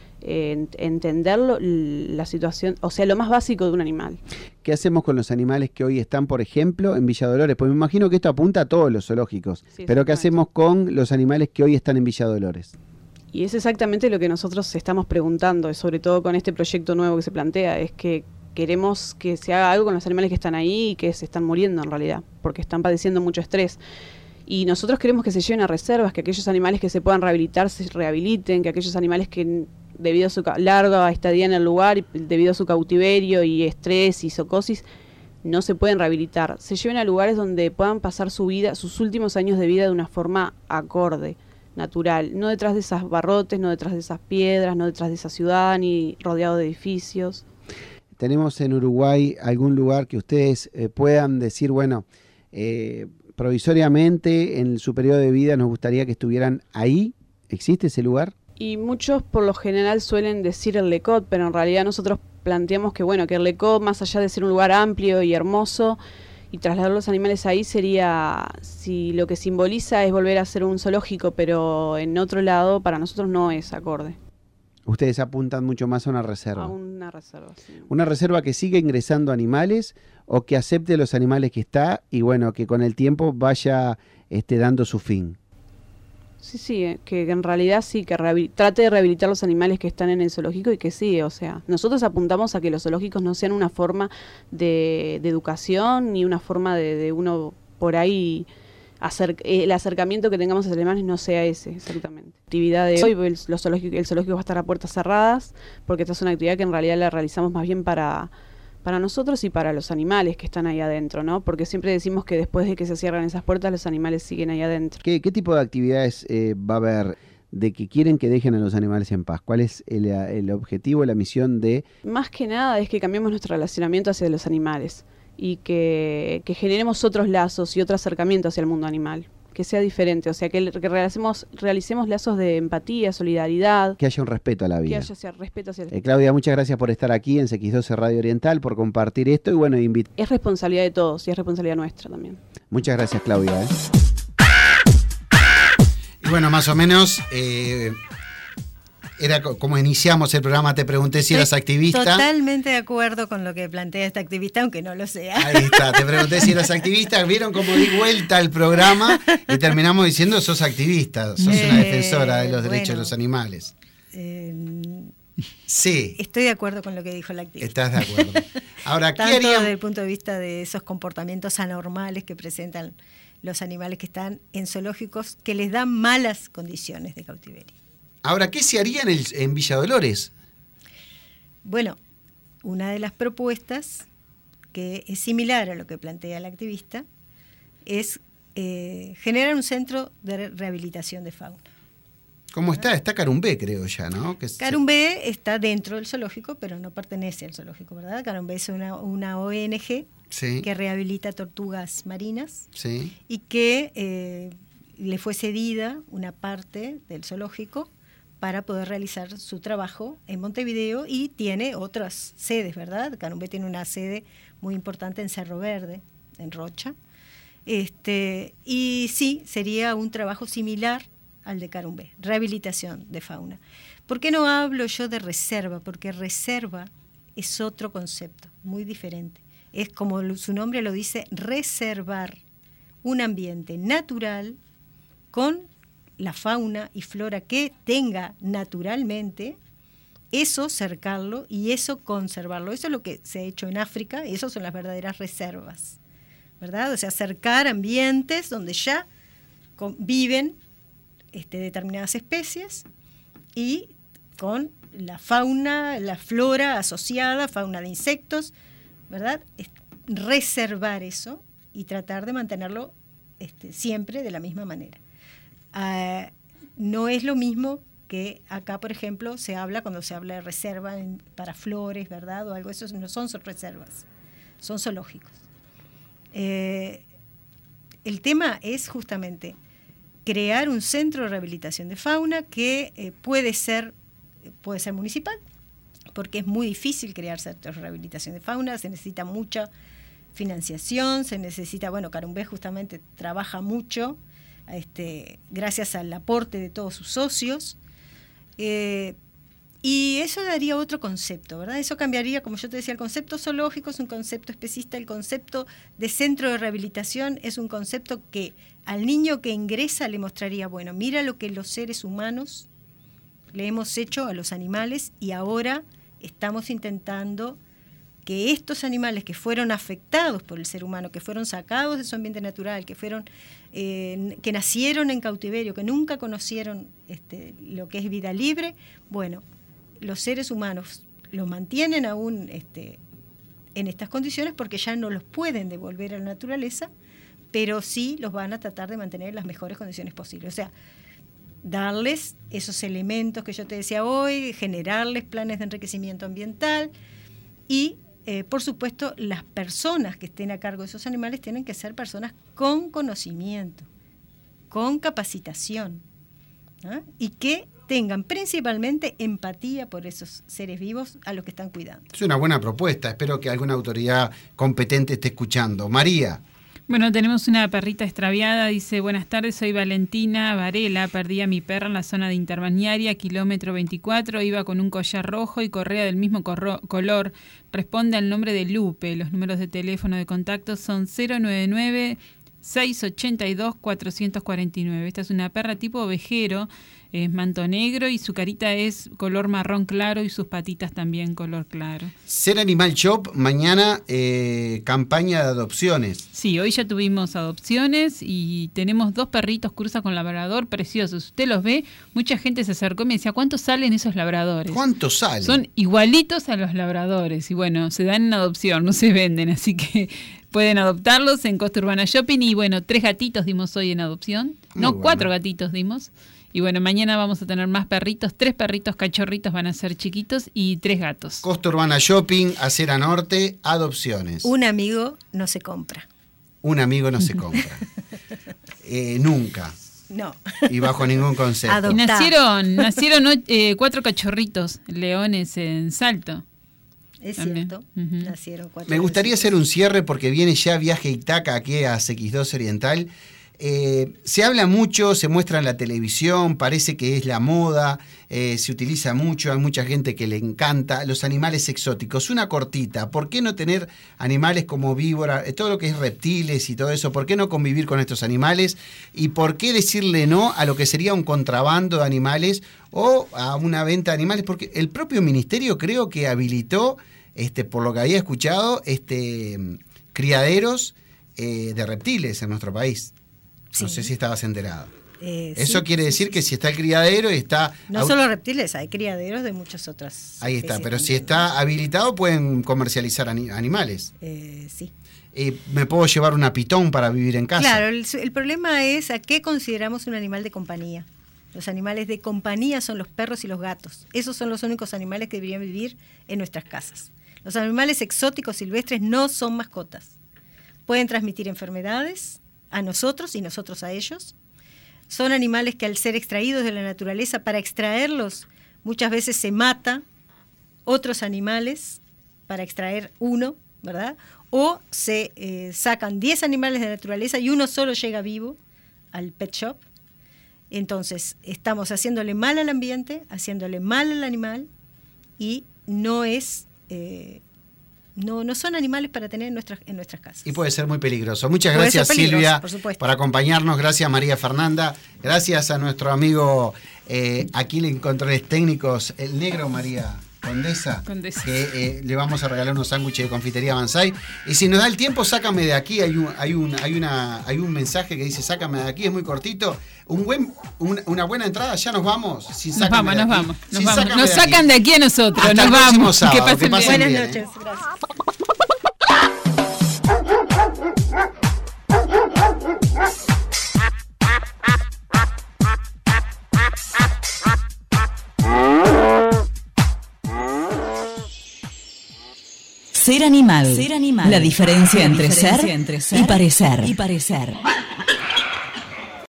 entenderlo, la situación, o sea, lo más básico de un animal. ¿Qué hacemos con los animales que hoy están, por ejemplo, en Villa Dolores? Pues me imagino que esto apunta a todos los zoológicos, sí, pero ¿qué hacemos con los animales que hoy están en Villa Dolores? Y es exactamente lo que nosotros estamos preguntando, sobre todo con este proyecto nuevo que se plantea, es que queremos que se haga algo con los animales que están ahí y que se están muriendo en realidad, porque están padeciendo mucho estrés. Y nosotros queremos que se lleven a reservas, que aquellos animales que se puedan rehabilitar se rehabiliten, que aquellos animales que debido a su larga estadía en el lugar, y debido a su cautiverio y estrés y psicosis, no se pueden rehabilitar, se lleven a lugares donde puedan pasar su vida, sus últimos años de vida de una forma acorde, natural, no detrás de esas barrotes, no detrás de esas piedras, no detrás de esa ciudad, ni rodeado de edificios. ¿Tenemos en Uruguay algún lugar que ustedes puedan decir, provisoriamente en su periodo de vida nos gustaría que estuvieran ahí? ¿Existe ese lugar? Y muchos por lo general suelen decir el Lecot, pero en realidad nosotros planteamos que que el Lecot, más allá de ser un lugar amplio y hermoso, y trasladar los animales ahí sería, si lo que simboliza es volver a ser un zoológico, pero en otro lado, para nosotros no es acorde. Ustedes apuntan mucho más a una reserva. A una reserva, sí. Una reserva que siga ingresando animales o que acepte los animales que está y que con el tiempo vaya dando su fin. Sí, que en realidad sí, que trate de rehabilitar los animales que están en el zoológico y que sí, o sea, nosotros apuntamos a que los zoológicos no sean una forma de educación ni una forma de uno por ahí el acercamiento que tengamos a los animales no sea ese, exactamente. La actividad de hoy, el zoológico va a estar a puertas cerradas, porque esta es una actividad que en realidad la realizamos más bien para nosotros y para los animales que están ahí adentro, ¿no? Porque siempre decimos que después de que se cierran esas puertas, los animales siguen ahí adentro. ¿Qué tipo de actividades va a haber de que quieren que dejen a los animales en paz? ¿Cuál es el objetivo, la misión de...? Más que nada es que cambiemos nuestro relacionamiento hacia los animales y que generemos otros lazos y otro acercamiento hacia el mundo animal, que sea diferente, o sea, que realicemos lazos de empatía, solidaridad. Que haya un respeto a la vida. Que haya respeto hacia la vida. Claudia, muchas gracias por estar aquí en CX12 Radio Oriental, por compartir esto y Es responsabilidad de todos y es responsabilidad nuestra también. Muchas gracias, Claudia. Y más o menos... era como iniciamos el programa, te pregunté si eras activista. Totalmente de acuerdo con lo que plantea esta activista, aunque no lo sea. Ahí está, te pregunté si eras activista. Vieron cómo di vuelta al programa y terminamos diciendo sos activista, sos una defensora de los derechos de los animales. Sí. Estoy de acuerdo con lo que dijo la activista. Estás de acuerdo. Ahora, ¿qué haríamos? haríamos? Desde el punto de vista de esos comportamientos anormales que presentan los animales que están en zoológicos, que les dan malas condiciones de cautiverio. Ahora, ¿qué se haría en Villa Dolores? Bueno, una de las propuestas, que es similar a lo que plantea la activista, es generar un centro de rehabilitación de fauna. ¿Cómo está? Está Carumbé, creo ya, ¿no? Carumbé está dentro del zoológico, pero no pertenece al zoológico, ¿verdad? Carumbé es una ONG que rehabilita tortugas marinas y que le fue cedida una parte del zoológico para poder realizar su trabajo en Montevideo, y tiene otras sedes, ¿verdad? Carumbé tiene una sede muy importante en Cerro Verde, en Rocha. Y sí, sería un trabajo similar al de Carumbé, rehabilitación de fauna. ¿Por qué no hablo yo de reserva? Porque reserva es otro concepto, muy diferente. Es como su nombre lo dice, reservar un ambiente natural con la fauna y flora que tenga naturalmente, eso cercarlo y eso conservarlo. Eso es lo que se ha hecho en África, y eso son las verdaderas reservas, ¿verdad? O sea, cercar ambientes donde ya viven determinadas especies y con la fauna, la flora asociada, fauna de insectos, ¿verdad? Reservar eso y tratar de mantenerlo siempre de la misma manera. No es lo mismo que acá, por ejemplo, cuando se habla de reserva para flores, ¿verdad? O algo, eso no son reservas, son zoológicos. El tema es justamente crear un centro de rehabilitación de fauna que puede ser municipal, porque es muy difícil crear centros de rehabilitación de fauna, se necesita mucha financiación, se necesita, Carumbé justamente trabaja mucho, gracias al aporte de todos sus socios, y eso daría otro concepto, ¿verdad? Eso cambiaría, como yo te decía, el concepto zoológico es un concepto especista, el concepto de centro de rehabilitación es un concepto que al niño que ingresa le mostraría, mira lo que los seres humanos le hemos hecho a los animales, y ahora estamos intentando que estos animales que fueron afectados por el ser humano, que fueron sacados de su ambiente natural, que nacieron en cautiverio, que nunca conocieron lo que es vida libre, los seres humanos los mantienen aún en estas condiciones porque ya no los pueden devolver a la naturaleza, pero sí los van a tratar de mantener en las mejores condiciones posibles. O sea, darles esos elementos que yo te decía hoy, generarles planes de enriquecimiento ambiental y, por supuesto, las personas que estén a cargo de esos animales tienen que ser personas con conocimiento, con capacitación, ¿no? Y que tengan principalmente empatía por esos seres vivos a los que están cuidando. Es una buena propuesta, espero que alguna autoridad competente esté escuchando. María. Tenemos una perrita extraviada, dice: buenas tardes, soy Valentina Varela, perdí a mi perra en la zona de Interbalnearia, kilómetro 24, iba con un collar rojo y correa del mismo color, responde al nombre de Lupe, los números de teléfono de contacto son 099-682-449, esta es una perra tipo ovejero, es manto negro y su carita es color marrón claro y sus patitas también color claro. Ser Animal Shop, mañana campaña de adopciones. Sí, hoy ya tuvimos adopciones y tenemos 2 perritos cruza con labrador preciosos. Usted los ve, mucha gente se acercó y me decía, ¿cuántos salen esos labradores? ¿Cuántos salen? Son igualitos a los labradores y se dan en adopción, no se venden, así que pueden adoptarlos en Costa Urbana Shopping y 3 gatitos dimos hoy en adopción, no, 4 gatitos dimos. Y mañana vamos a tener más perritos, 3 perritos cachorritos van a ser chiquitos y 3 gatos. Costa Urbana Shopping, Acera Norte, adopciones. Un amigo no se compra. Un amigo no se compra. Nunca. No. Y bajo ningún concepto. Nacieron 4 cachorritos, leones en Salto. Es cierto, nacieron 4. Me gustaría hacer un cierre porque viene ya Viaje Itaca aquí a CX2 Oriental. Se habla mucho, se muestra en la televisión, parece que es la moda, se utiliza mucho, hay mucha gente que le encanta los animales exóticos. Una cortita, ¿por qué no tener animales como víbora, todo lo que es reptiles y todo eso? ¿Por qué no convivir con estos animales? ¿Y por qué decirle no a lo que sería un contrabando de animales o a una venta de animales? Porque el propio ministerio creo que habilitó, por lo que había escuchado, criaderos de reptiles en nuestro país. No sé si estabas enterado. Eso quiere decir que si está el criadero y está... No solo reptiles, hay criaderos de muchas otras Ahí está, pero también, si está habilitado pueden comercializar animales. Sí. ¿Me puedo llevar una pitón para vivir en casa? Claro, el problema es a qué consideramos un animal de compañía. Los animales de compañía son los perros y los gatos. Esos son los únicos animales que deberían vivir en nuestras casas. Los animales exóticos silvestres no son mascotas. Pueden transmitir enfermedades a nosotros y nosotros a ellos. Son animales que al ser extraídos de la naturaleza, para extraerlos muchas veces se mata otros animales para extraer uno, ¿verdad? O se sacan 10 animales de la naturaleza y uno solo llega vivo al pet shop. Entonces estamos haciéndole mal al ambiente, haciéndole mal al animal, y no es... No son animales para tener en nuestras casas. Y puede ser muy peligroso. Muchas gracias, Silvia, por acompañarnos. Gracias, María Fernanda. Gracias a nuestro amigo aquí en Controles Técnicos, el negro María Condesa. Que le vamos a regalar unos sándwiches de confitería Banzai. Y si nos da el tiempo, sácame de aquí. Hay un mensaje que dice sácame de aquí, es muy cortito. Una buena entrada, ya nos vamos. Nos vamos. Nos sacan de aquí a nosotros. Hasta nos vamos. Sábado, que pasen bien. Buenas noches. Gracias. Ser animal. La diferencia entre ser y parecer.